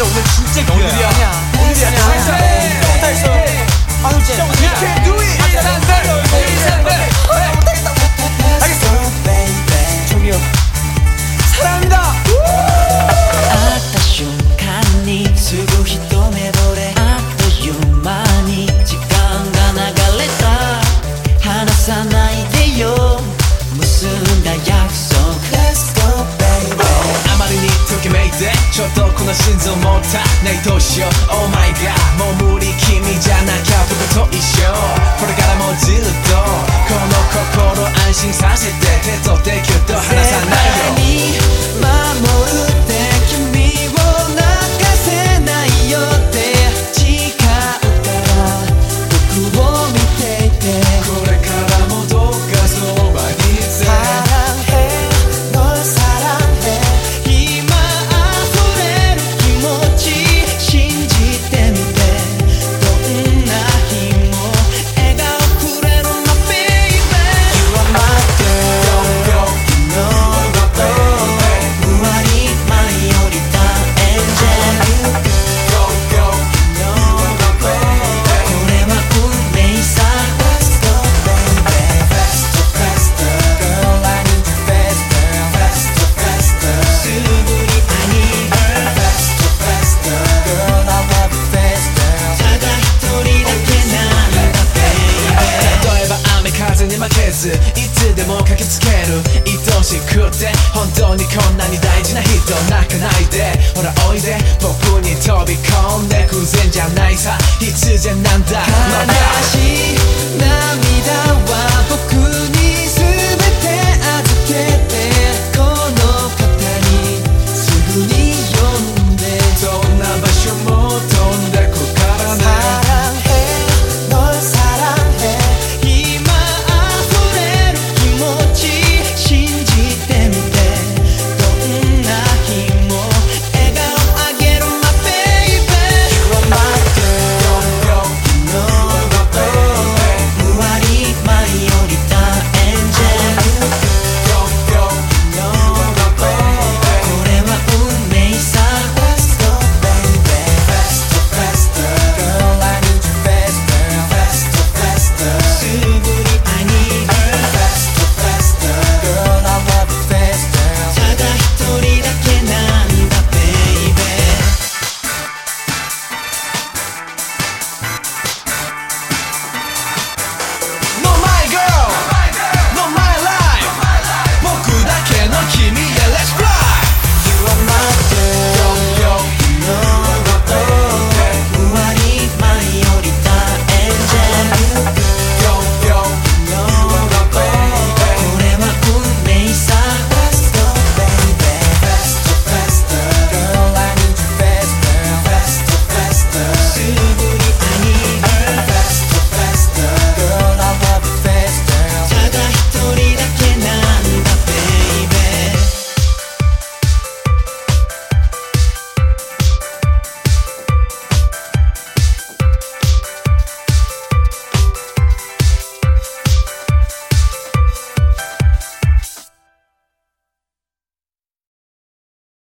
아니라 오늘 진짜 기회야. 오늘이야. 오늘이야. 잘했어. 아유 진짜 오늘 You can do it. 알겠어. 저기요. 사랑합니다. 会った瞬間にすぐ一目惚れあっという間に時間が流れた離さないでよ結んだ約束 Let's go baby あまりにときめいてちょっとこの心臓もったないどうしよう Oh my god もう無理君じゃなきゃ僕と一緒これからもずっとこの心安心させて手と手キュッと離さないよ守るって君を泣かせないよって誓うから僕を見ていてこれからもどっかそばにいて 사랑해 널 사랑해今溢れる気持ち信じてみてどんな日も笑顔くれるの baby You are my girl You know that baby ふわり舞い降りた Angel Go go You know that baby これは運命さ Let's go baby Faster faster Girl I need you faster Faster faster すぐに I need her Faster faster Girl I love you faster ただ一人だけなんだ baby 例えば雨風に負けずいつでも駆けつける愛しくて本当にこんなに大事な人泣かないでほらおいで僕に飛び込んで偶然じゃないさ必然なんだ悲しい